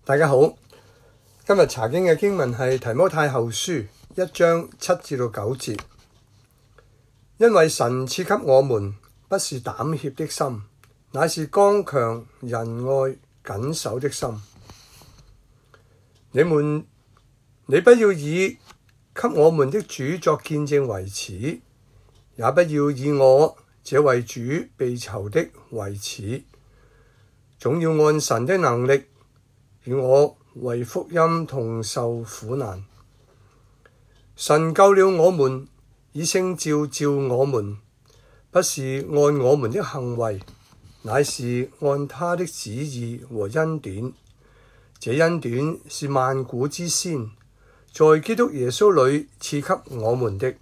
大家好，今日查經嘅經文係提摩太後書1章7至到9節。因為神賜給我們不是膽怯的心，乃是剛強、仁愛、謹守的心。你不要以給我們的主作見證為恥，也不要以我這為主被囚的為恥，總要按神的能力與我為福音同受苦難。神救了我們，以聖召召我們，不是按我們的行為，乃是按他的旨意和恩典。這恩典是萬古之先，在基督耶穌裏賜給我們的。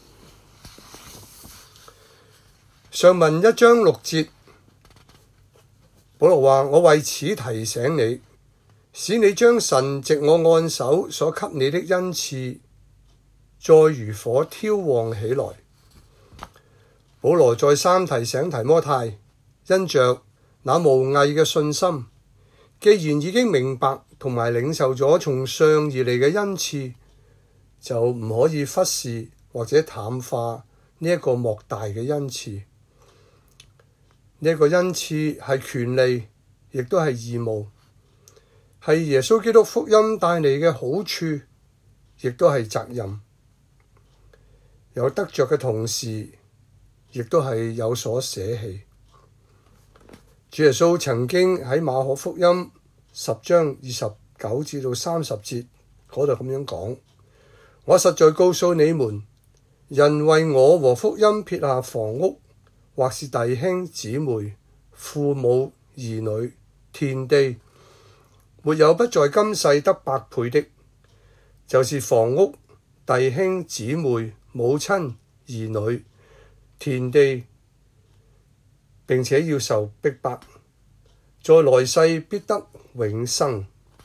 上文1章6節，保羅話：我為此提醒你，使你將神藉我按手所給你的恩賜再如火挑旺起來。保羅再三提醒提摩太，因着那無偽嘅信心，既然已經明白同埋領受咗從上而嚟嘅恩賜，就唔可以忽視或者淡化呢一個莫大嘅恩賜。呢一個恩賜係權利，亦都係義務，係耶穌基督福音帶嚟嘅好處，亦都係責任。有得着嘅同時，亦都係有所捨棄。主耶穌曾經喺馬可福音10章29至到30節嗰度咁樣講：我實在告訴你們，人為我和福音撇下房屋，或是弟兄姊妹、父母、兒女、田地，沒有不在今世得百倍的，就是房屋、弟兄姊妹、母親、兒女、田地，並且要受逼迫，在來世必得永生。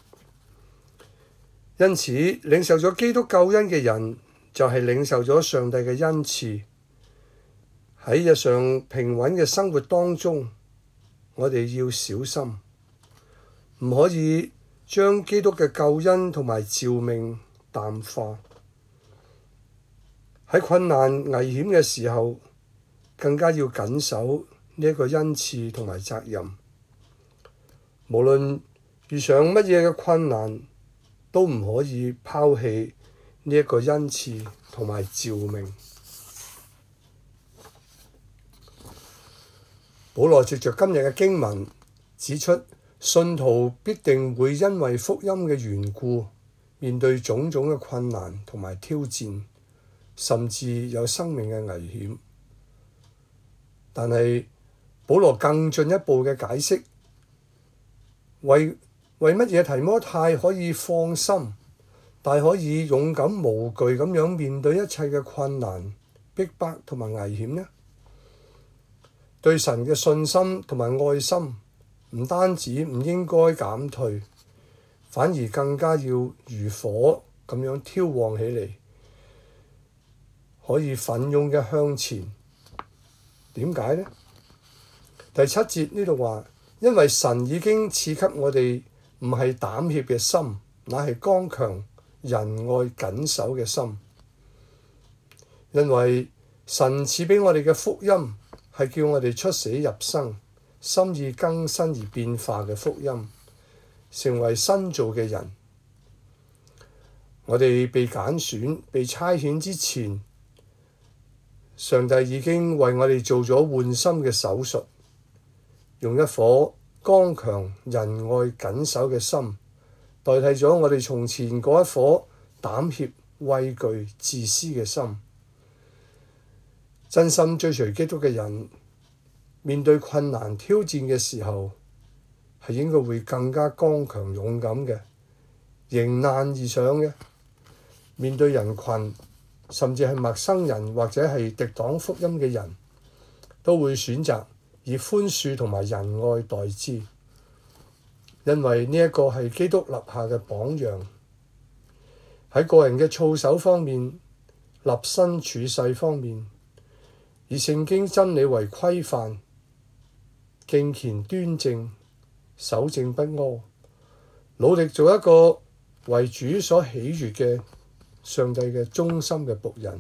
因此，領受咗基督救恩嘅人，就係領受咗上帝嘅恩賜。喺日常平穩嘅生活當中，我哋要小心，唔可以將基督嘅救恩同埋召命淡化。喺困難危險嘅時候，更加要緊守呢一個恩賜同埋責任。無論遇上乜嘢嘅困難，都唔可以拋棄呢一個恩賜同埋召命。保羅藉着今日嘅經文指出，信徒必定會因為福音嘅緣故，面對種種嘅困難同埋挑戰，甚至有生命嘅危險。但係保羅更進一步嘅解釋，為乜嘢提摩太可以放心，但可以勇敢無懼咁樣面對一切嘅困難、逼迫同埋危險呢？對神嘅信心同埋愛心，唔單止唔應該減退，反而更加要如火咁樣挑旺起嚟，可以奮勇嘅向前。點解呢？第7節呢度話：因為神已經賜給我哋唔係膽怯嘅心，乃係剛強、仁愛、謹守嘅心。因為神賜俾我哋嘅福音係叫我哋出死入生、心意更新而變化嘅福音，成為新造嘅人。我哋被揀選、被差遣之前，上帝已經為我哋做咗換心嘅手術，用一顆剛強、仁愛、謹守嘅心，代替咗我哋從前嗰一顆膽怯、畏懼、自私嘅心。真心追隨基督嘅人，面對困難挑戰嘅時候，係應該會更加剛強勇敢嘅，迎難而上嘅。面對人群，甚至係陌生人或者係敵擋福音嘅人，都會選擇以寬恕同埋仁愛待之，因為呢一個係基督立下嘅榜樣。喺個人嘅操守方面、立身處世方面，以聖經真理為規範，敬虔端正，守正不阿， 努力做一個為主所喜悅嘅上帝嘅忠心嘅僕人。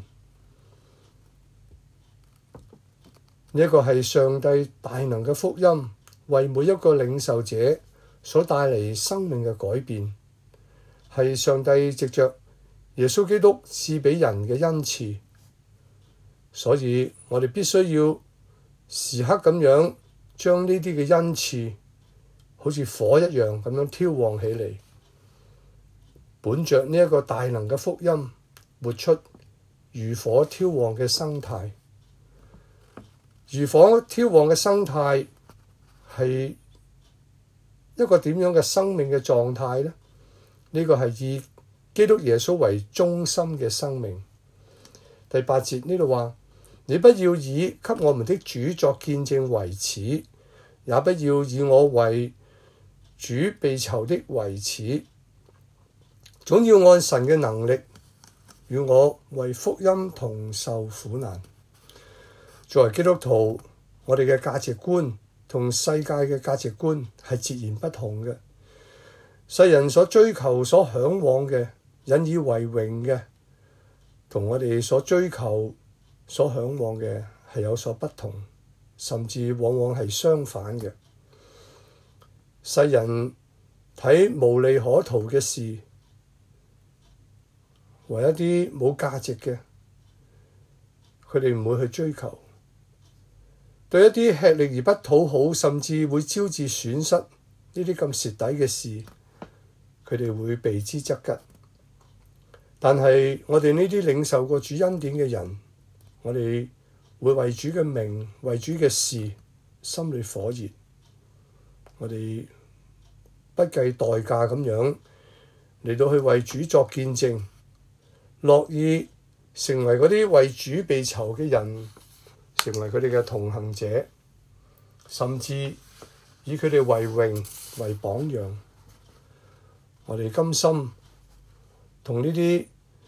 呢一個係上帝大能嘅福音，為每一個領受者所帶嚟生命嘅改變，係上帝藉着耶穌基督賜俾人嘅恩賜。所以我哋必須要時刻咁樣將呢啲嘅恩賜好似火一樣咁樣挑旺起嚟，本着呢一個大能嘅福音，活出如火挑旺嘅生態。如火挑旺嘅生態係一個點樣嘅生命嘅狀態呢？呢個係以基督耶穌為中心嘅生命。第8節呢度話：你不要以給我們的主作見證為恥，也不要以我為主被囚的為恥，總要按神嘅能力與我為福音同受苦難。作為基督徒，我哋嘅價值觀同世界嘅價值觀係截然不同嘅。世人所追求、所嚮往嘅、引以為榮嘅，同我哋所追求、所嚮往嘅係有所不同，甚至往往係相反嘅。世人睇無利可圖嘅事為一啲冇價值嘅，佢哋唔會去追求。對一啲吃力而不討好，甚至會招致損失呢啲咁蝕底嘅事，佢哋會避之則吉。但係我哋呢啲領受過主恩典嘅人，我哋會為主嘅名、為主嘅事心裏火熱，我哋不計代價咁樣嚟到去為主作見證，樂意成為嗰啲為主被囚嘅人，成為佢哋嘅同行者，甚至以佢哋為榮為榜樣。我哋甘心同呢啲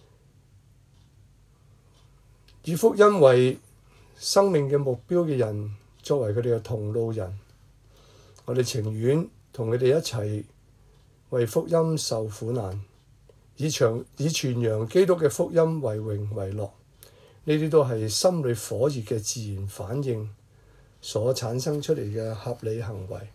以福音為生命嘅目標嘅人作為佢哋嘅同路人，我哋情願同佢哋一齊為福音受苦難，以傳揚基督嘅福音為榮為樂。呢啲都係心裏火熱嘅自然反應所產生出嚟嘅合理行為。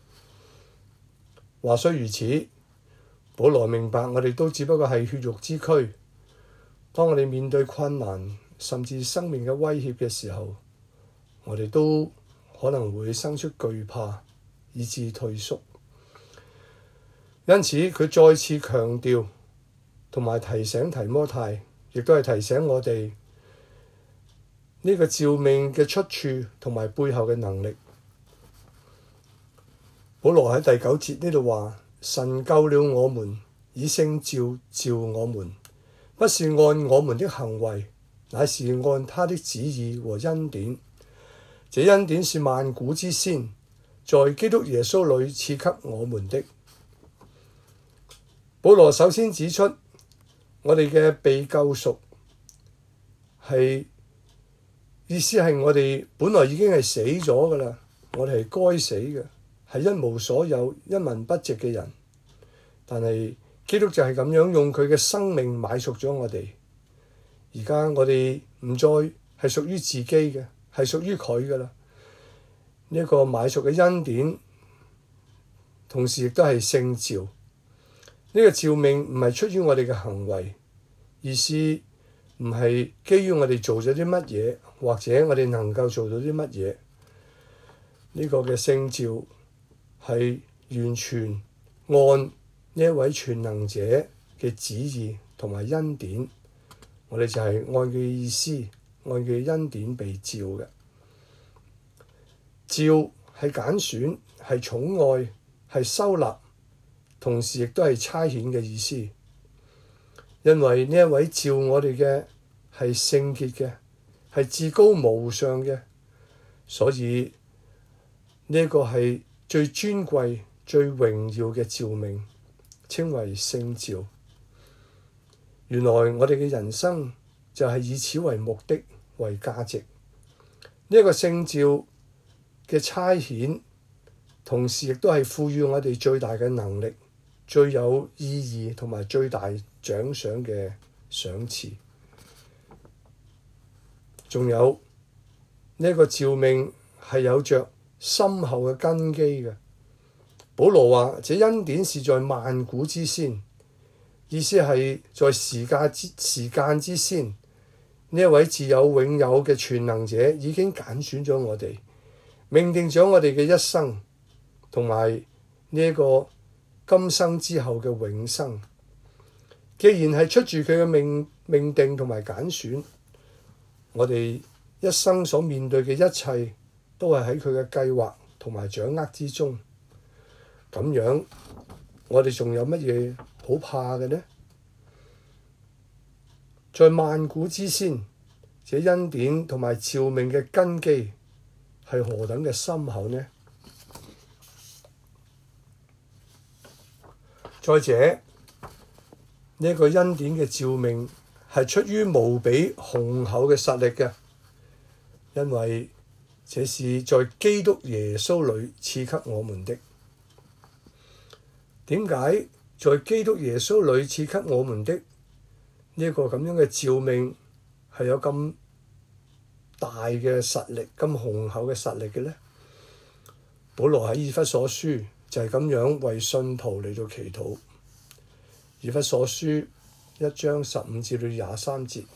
話雖如此，保羅明白我哋都只不過係血肉之軀。當我哋面對困難甚至生命嘅威脅嘅時候，我哋都可能會生出懼怕，以致退縮。因此佢再次強調同埋提醒提摩太，亦都係提醒我哋呢個召命嘅出處同埋背後嘅能力。保羅喺第9節呢度話：神救了我們，以聖召我們，不是按我們的行為，乃是按他的旨意和恩典。這恩典是萬古之先，在基督耶穌裏賜給我們的。保羅首先指出，我哋嘅被救贖係意思係我哋本來已經係死咗㗎喇，我哋係該死嘅，係一無所有、一文不值嘅人。但係基督就係咁樣用佢嘅生命買贖咗我哋。而家我哋唔再係屬於自己嘅，係屬於佢㗎喇。呢一個買贖嘅恩典，同時亦都係聖召。呢個召命唔係出於我哋嘅行為，意思唔係基於我哋做咗啲乜嘢，或者我哋能夠做到啲乜嘢。呢個嘅聖召係完全按呢一位全能者嘅旨意同埋恩典，我哋就係按佢嘅意思、按佢嘅恩典被召嘅。召係揀選、係寵愛、係收納，同時亦都係差遣嘅意思。因為呢一位召我哋嘅係聖潔嘅，係至高無上嘅，所以呢一個係最尊貴、最榮耀嘅召命，稱為聖召。原來我哋嘅人生就係以此為目的、為價值。呢一個聖召嘅差遣，同時亦都係賦予我哋最大嘅能力， 最有意義同埋最大獎賞嘅賞賜。仲有呢個召命係有着深厚嘅根基嘅。保羅話：這恩典是在萬古之先，意思係在時間之先，呢一位自有永有嘅全能者已經揀選咗我哋，命定咗我哋嘅一生，同埋呢一個今生之後嘅永生。既然係出住佢嘅命定同埋揀選，我哋一生所面對嘅一切都係喺佢嘅計劃同埋掌握之中。咁樣我哋仲有乜嘢好怕嘅呢？在萬古之先，這恩典同埋召命嘅根基係何等嘅深厚呢？再者，呢個恩典嘅召命係出於無比雄厚嘅實力嘅，因為這是在基督耶穌裏賜給我們的。點解在基督耶穌裏賜給我們的呢一個咁樣嘅召命係有咁大嘅實力、咁雄厚嘅實力嘅呢？保羅喺以弗所書就係咁樣為信徒嚟到祈禱。以弗所書1章15至23節，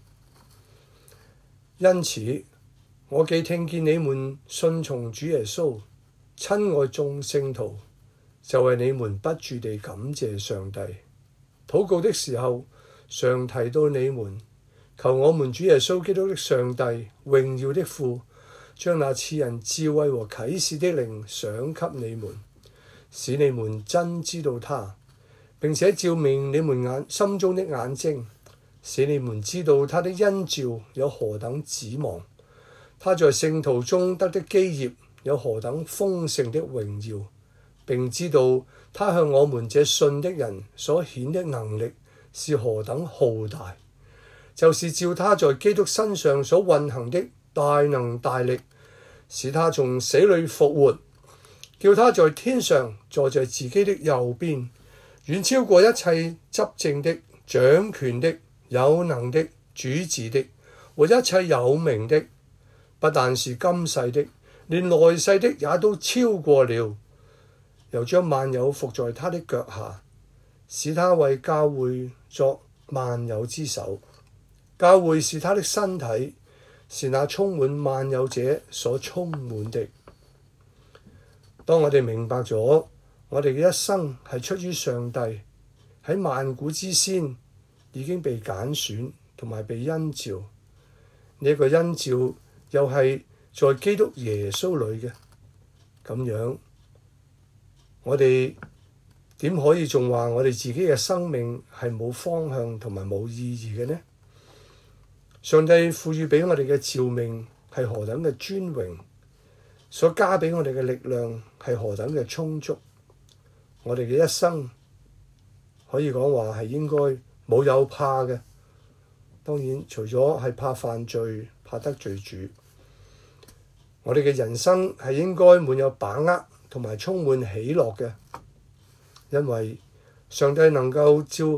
因此我既聽見你們信從主耶穌，親愛眾聖徒，就為你們不住地感謝上帝。禱告的時候，常提到你們，求我們主耶穌基督的上帝，榮耀的父，將那賜人智慧和啟示的靈賞給你們，使你們真知道他，並且照明你們心中的眼睛，使你們知道他的恩召有何等指望，他在聖徒中得的基業有何等豐盛的榮耀，並知道他向我們這信的人所顯的能力是何等浩大，就是照他在基督身上所運行的大能大力，使他從死裏復活，叫他在天上坐在自己的右邊，遠超過一切執政的、掌權的、有能的、主治的和一切有名的，不但是今世的，連來世的也都超過了。又將萬有伏在他的腳下，使他為教會作萬有之首。教會是他的身體，是那充滿萬有者所充滿的。當我哋明白咗我哋嘅一生係出於上帝，喺萬古之先已經被揀選同埋被恩召，呢一個恩召又係在基督耶穌裏嘅，咁樣我哋點可以仲話我哋自己嘅生命係冇方向同埋冇意義嘅呢？上帝賦予俾我哋嘅召命係何等嘅尊榮，所加俾我哋嘅力量係何等嘅充足。我哋嘅一生可以講話係應該冇有怕嘅，當然除咗係怕犯罪、怕得罪主，我哋嘅人生係應該滿有把握同埋充滿喜樂嘅，因為上帝能照着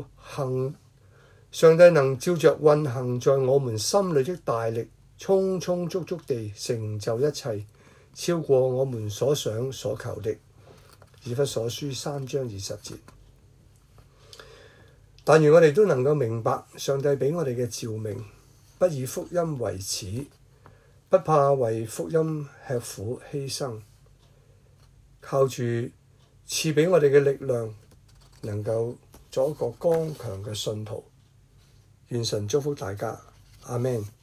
運行在我們心裏的大力，充充足足地成就一切，超過我們所想所求的。以弗所書3章20節。但願我哋都能夠明白上帝俾我哋嘅召命，不以福音為恥，不怕為福音吃苦犧牲，靠住賜俾我哋嘅力量，能夠做一個剛強嘅信徒。願神祝福大家，阿們。